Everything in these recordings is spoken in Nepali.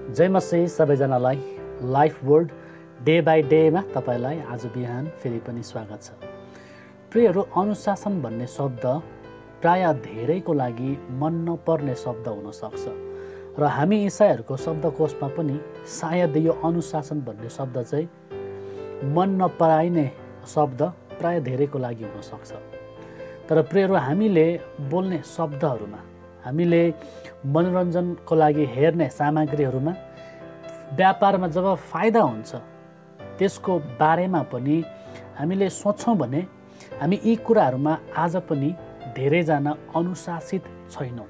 जय मसी सबैजनालाई लाइफ वर्ल्ड डे बाई डेमा तपाईँलाई आज बिहान फेरि पनि स्वागत छ। प्रियहरू, अनुशासन भन्ने शब्द प्राय धेरैको लागि मन नपर्ने शब्द हुन सक्छ र हामी इसाईहरूको शब्दकोशमा पनि सायद यो अनुशासन भन्ने शब्द चाहिँ मन नपराइने शब्द प्राय धेरैको लागि हुन सक्छ। तर प्रियहरू, हामीले बोल्ने शब्दहरूमा, हामीले मनोरञ्जनको लागि हेर्ने सामग्रीहरूमा, व्यापारमा जब फाइदा हुन्छ त्यसको बारेमा पनि हामीले सोच्छौँ भने हामी यी कुराहरूमा आज पनि धेरैजना अनुशासित छैनौँ।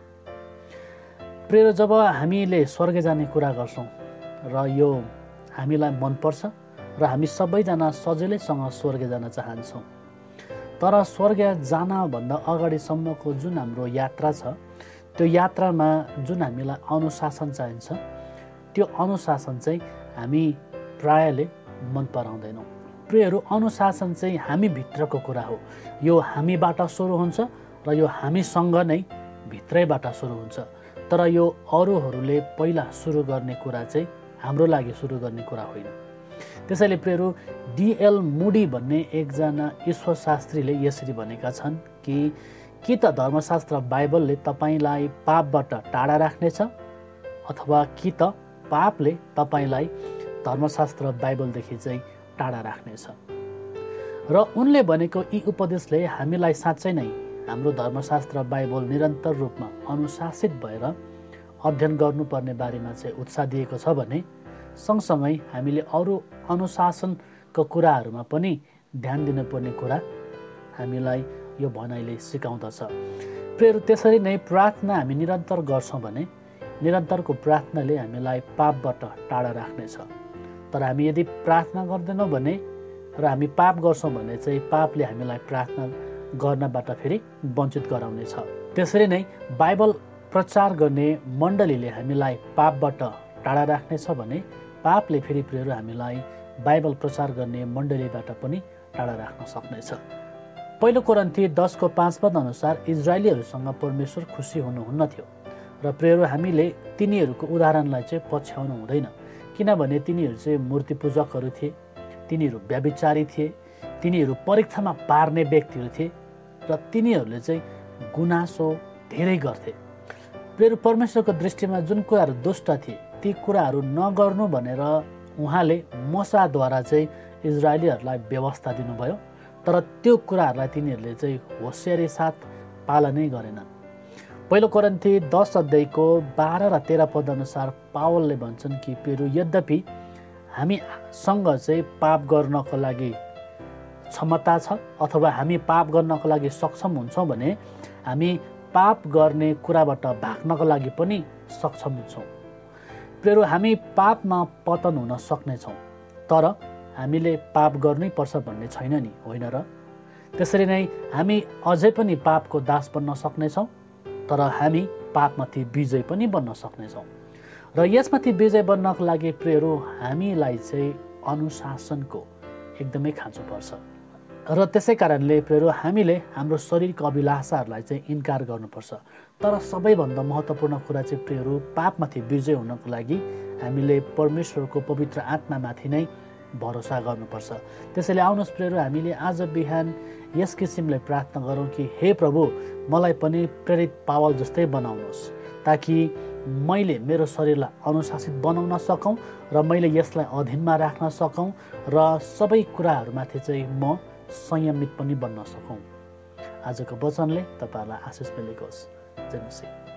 प्रिय, जब हामीले स्वर्ग जाने कुरा गर्छौँ र यो हामीलाई मनपर्छ र हामी सबैजना सजिलैसँग स्वर्ग जान चाहन्छौँ, तर स्वर्ग जानभन्दा अगाडिसम्मको जुन हाम्रो यात्रा छ, त्यो यात्रामा जुन हामीलाई अनुशासन चाहिन्छ, त्यो अनुशासन चाहिँ हामी प्रायले मन पराउँदैनौँ। प्रियहरू, अनुशासन चाहिँ हामी भित्रको कुरा हो। यो हामीबाट सुरु हुन्छ र यो हामीसँग नै भित्रैबाट सुरु हुन्छ। तर यो अरूहरूले पहिला सुरु गर्ने कुरा चाहिँ हाम्रो लागि सुरु गर्ने कुरा होइन। त्यसैले प्रियहरू, D.L. मुडी भन्ने एकजना ईश्वरशास्त्रीले यसरी भनेका छन् कि त धर्मशास्त्र बाइबलले तपाईँलाई पापबाट टाढा राख्नेछ अथवा कि त पापले तपाईँलाई धर्मशास्त्र बाइबलदेखि चाहिँ टाढा राख्नेछ। र उनले भनेको यी उपदेशले हामीलाई साँच्चै नै हाम्रो धर्मशास्त्र बाइबल निरन्तर रूपमा अनुशासित भएर अध्ययन गर्नुपर्ने बारेमा चाहिँ उत्साह दिएको छ भने सँगसँगै हामीले अरू अनुशासनको कुराहरूमा पनि ध्यान दिनुपर्ने कुरा हामीलाई यो भनाइले सिकाउँदछ। प्रियहरू, त्यसरी नै प्रार्थना हामी निरन्तर गर्छौँ भने निरन्तरको प्रार्थनाले हामीलाई पापबाट टाढा राख्नेछ। तर हामी यदि प्रार्थना गर्दैनौँ भने र हामी पाप गर्छौँ भने चाहिँ पापले हामीलाई प्रार्थना गर्नबाट फेरि वञ्चित गराउनेछ। त्यसरी नै बाइबल प्रचार गर्ने मण्डलीले हामीलाई पापबाट टाढा राख्नेछ भने पापले फेरि प्रियहरू हामीलाई बाइबल प्रचार गर्ने मण्डलीबाट पनि टाढा राख्न सक्नेछ। पहिलो कोरिन्थी 10:5 अनुसार इजरायलीहरूसँग परमेश्वर खुसी हुनुहुन्न थियो र प्रियहरू, हामीले तिनीहरूको उदाहरणलाई चाहिँ पछ्याउनु हुँदैन, किनभने तिनीहरू चाहिँ मूर्ति पूजकहरू थिए, तिनीहरू व्यभिचारी थिए, तिनीहरू परीक्षामा पार्ने व्यक्तिहरू थिए र तिनीहरूले चाहिँ गुनासो धेरै गर्थे। प्रियहरू, परमेश्वरको दृष्टिमा जुन कुराहरू दुष्ट थिए ती कुराहरू नगर्नु भनेर उहाँले मूसाद्वारा चाहिँ इजरायलीहरूलाई व्यवस्था दिनुभयो, तर त्यो कुराहरूलाई तिनीहरूले चाहिँ होसियारी साथ पालनै गरेनन्। पहिलो कोरिन्थी 10:12 र 13 अनुसार पावलले भन्छन् कि प्रियहरू, यद्यपि हामीसँग चाहिँ पाप गर्नको लागि क्षमता छ अथवा हामी पाप गर्नको लागि सक्षम हुन्छौँ भने हामी पाप गर्ने कुराबाट भाग्नको लागि पनि सक्षम हुन्छौँ। प्रियहरू, हामी पापमा पतन हुन सक्नेछौँ, तर हामीले पाप गर्नै पर्छ भन्ने छैन नि, होइन र? त्यसरी नै हामी अझै पनि पापको दास बन्न सक्नेछौँ, तर हामी पापमाथि विजय पनि बन्न सक्नेछौँ। र यसमाथि विजय बन्नको लागि प्रियहरू हामीलाई चाहिँ अनुशासनको एकदमै खाँचो पर्छ। र त्यसै कारणले प्रियहरू हामीले हाम्रो शरीरको अभिलाषाहरूलाई चाहिँ इन्कार गर्नुपर्छ। तर सबैभन्दा महत्त्वपूर्ण कुरा चाहिँ प्रियहरू, पापमाथि विजय हुनको लागि हामीले परमेश्वरको पवित्र आत्मामाथि नै भरोसा गर्नुपर्छ। त्यसैले आउनुहोस् प्रियहरू, हामीले आज बिहान यस किसिमले प्रार्थना गरौँ कि हे प्रभु, मलाई पनि प्रेरित पावल जस्तै बनाउनुहोस्, ताकि मैले मेरो शरीरलाई अनुशासित बनाउन सकौँ र मैले यसलाई अधीनमा राख्न सकौँ र सबै कुराहरूमाथि चाहिँ म संयमित पनि बन्न सकौँ। आजको वचनले तपाईँहरूलाई आशिष मिलेको होस्। जय मसीह।